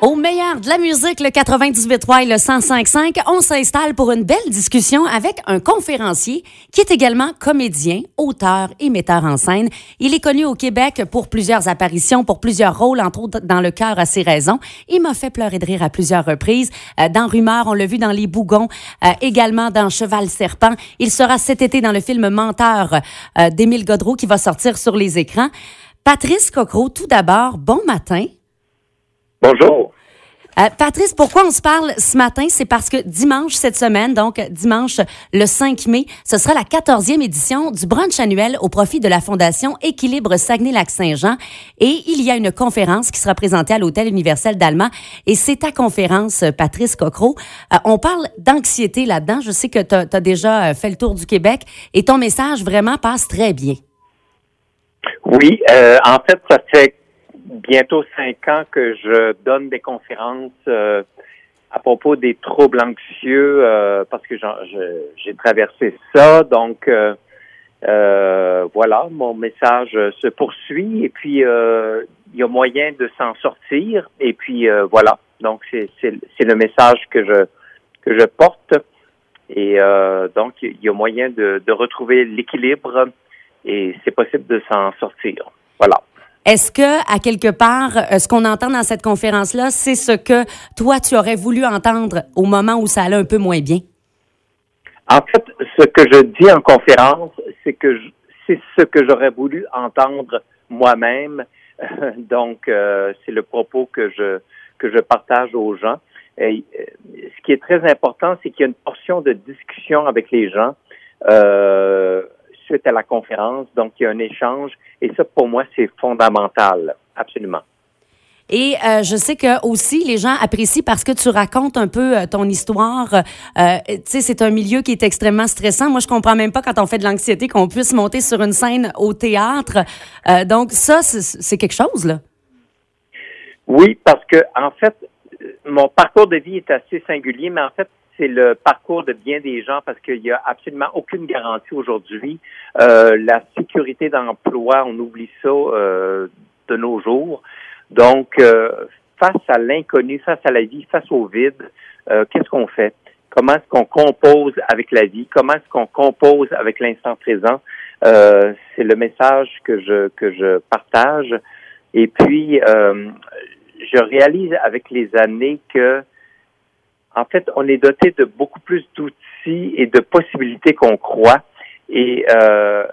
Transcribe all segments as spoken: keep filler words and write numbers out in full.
Au meilleur de la musique, le quatre-vingt-dix-huit trois et le cent cinq cinq, on s'installe pour une belle discussion avec un conférencier qui est également comédien, auteur et metteur en scène. Il est connu au Québec pour plusieurs apparitions, pour plusieurs rôles, entre autres dans Le cœur a ses raisons. Il m'a fait pleurer de rire à plusieurs reprises. Euh, dans Rumeur, on l'a vu dans Les Bougons, euh, également dans Cheval Serpent. Il sera cet été dans le film Menteur euh, d'Émile Godreau qui va sortir sur les écrans. Patrice Cocro, tout d'abord, bon matin. Bonjour. Euh, Patrice, pourquoi on se parle ce matin? C'est parce que dimanche cette semaine, donc dimanche le cinq mai, ce sera la quatorzième édition du brunch annuel au profit de la Fondation Équilibre Saguenay-Lac-Saint-Jean. Et il y a une conférence qui sera présentée à l'Hôtel Universel d'Alma. Et c'est ta conférence, Patrice Cocro. Euh, on parle d'anxiété là-dedans. Je sais que tu as déjà fait le tour du Québec et ton message vraiment passe très bien. Oui, euh, en fait, ça fait bientôt cinq ans que je donne des conférences euh, à propos des troubles anxieux euh, parce que j'en, je, j'ai traversé ça. Donc, euh, euh, voilà, mon message se poursuit et puis euh, il y a moyen de s'en sortir. Et puis, euh, voilà, donc c'est, c'est, c'est le message que je que je porte. Et euh, donc, il y a moyen de, de retrouver l'équilibre et c'est possible de s'en sortir. Voilà. Est-ce que, à quelque part, ce qu'on entend dans cette conférence-là, c'est ce que toi, tu aurais voulu entendre au moment où ça allait un peu moins bien? En fait, ce que je dis en conférence, c'est que je, c'est ce que j'aurais voulu entendre moi-même. Donc, euh, c'est le propos que je que je partage aux gens. Et, euh, ce qui est très important, c'est qu'il y a une portion de discussion avec les gens. Euh, suite à la conférence. Donc, il y a un échange. Et ça, pour moi, c'est fondamental. Absolument. Et euh, je sais que aussi les gens apprécient parce que tu racontes un peu euh, ton histoire. Euh, tu sais, c'est un milieu qui est extrêmement stressant. Moi, je comprends même pas quand on fait de l'anxiété qu'on puisse monter sur une scène au théâtre. Euh, donc, ça, c'est, c'est quelque chose, là. Oui, parce que, en fait, mon parcours de vie est assez singulier, mais en fait, c'est le parcours de bien des gens parce qu'il y a absolument aucune garantie aujourd'hui. Euh, la sécurité d'emploi, on oublie ça euh, de nos jours. Donc, euh, face à l'inconnu, face à la vie, face au vide, euh, qu'est-ce qu'on fait? Comment est-ce qu'on compose avec la vie? Comment est-ce qu'on compose avec l'instant présent? Euh, c'est le message que je que je partage. Et puis, euh, je réalise avec les années que en fait, on est doté de beaucoup plus d'outils et de possibilités qu'on croit. Et euh,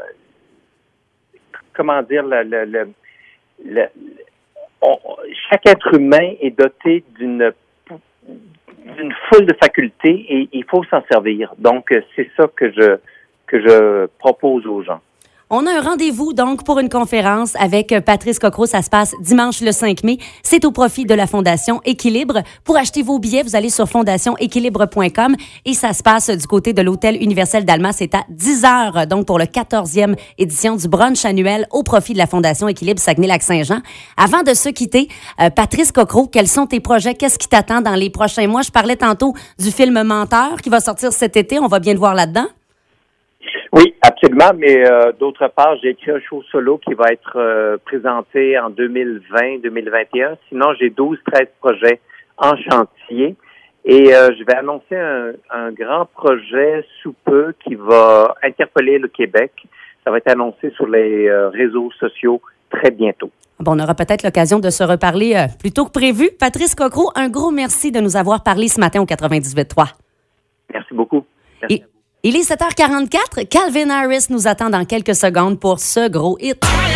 comment dire, le, le, le, le on, chaque être humain est doté d'une d'une foule de facultés et il faut s'en servir. Donc, c'est ça que je que je propose aux gens. On a un rendez-vous, donc, pour une conférence avec Patrice Cocro. Ça se passe dimanche le cinq mai. C'est au profit de la Fondation Équilibre. Pour acheter vos billets, vous allez sur fondation équilibre point com et ça se passe du côté de l'Hôtel Universel d'Alma. C'est à dix heures, donc, pour le quatorzième édition du brunch annuel au profit de la Fondation Équilibre Saguenay-Lac-Saint-Jean. Avant de se quitter, euh, Patrice Cocro, quels sont tes projets? Qu'est-ce qui t'attend dans les prochains mois? Je parlais tantôt du film Menteur qui va sortir cet été. On va bien le voir là-dedans. Oui, absolument, mais euh, d'autre part, j'ai écrit un show solo qui va être euh, présenté en deux mille vingt deux mille vingt et un. Sinon, j'ai douze treize projets en chantier et euh, je vais annoncer un, un grand projet sous peu qui va interpeller le Québec. Ça va être annoncé sur les euh, réseaux sociaux très bientôt. Bon, on aura peut-être l'occasion de se reparler euh, plus tôt que prévu. Patrice Cocro, un gros merci de nous avoir parlé ce matin au quatre-vingt-dix-huit trois. Merci beaucoup. Merci. Et, il est sept heures quarante-quatre. Calvin Harris nous attend dans quelques secondes pour ce gros hit.